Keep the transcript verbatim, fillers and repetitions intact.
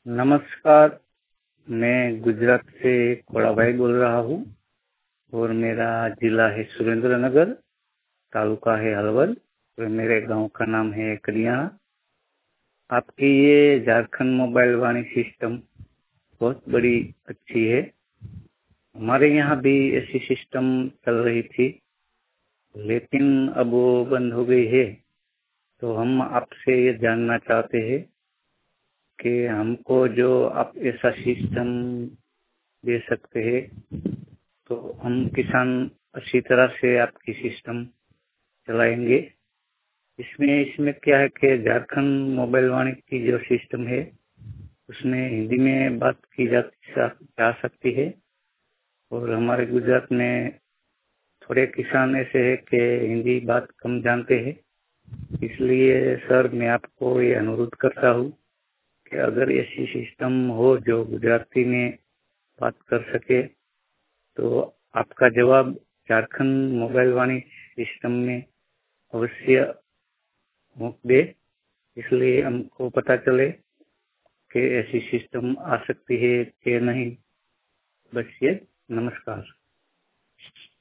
नमस्कार। मैं गुजरात से कोड़ा भाई बोल रहा हूँ और मेरा जिला है सुरेंद्रनगर, तालुका है अलवर और मेरे गांव का नाम है करियाना। आपकी ये झारखंड मोबाइल वाणी सिस्टम बहुत बड़ी अच्छी है। हमारे यहाँ भी ऐसी सिस्टम चल रही थी, लेकिन अब वो बंद हो गई है। तो हम आपसे ये जानना चाहते हैं कि हमको जो आप ऐसा सिस्टम दे सकते हैं तो हम किसान अच्छी तरह से आपकी सिस्टम चलाएंगे। इसमें इसमें क्या है कि झारखंड मोबाइल वाणी की जो सिस्टम है उसमें हिंदी में बात की जा, जा सकती है और हमारे गुजरात में थोड़े किसान ऐसे हैं कि हिंदी बात कम जानते हैं। इसलिए सर मैं आपको ये अनुरोध करता हूँ कि अगर ऐसी सिस्टम हो जो गुजराती में बात कर सके तो आपका जवाब झारखंड मोबाइल वाणी सिस्टम में अवश्य मुक दे, इसलिए हमको पता चले कि ऐसी सिस्टम आ सकती है कि नहीं। बस ये, नमस्कार।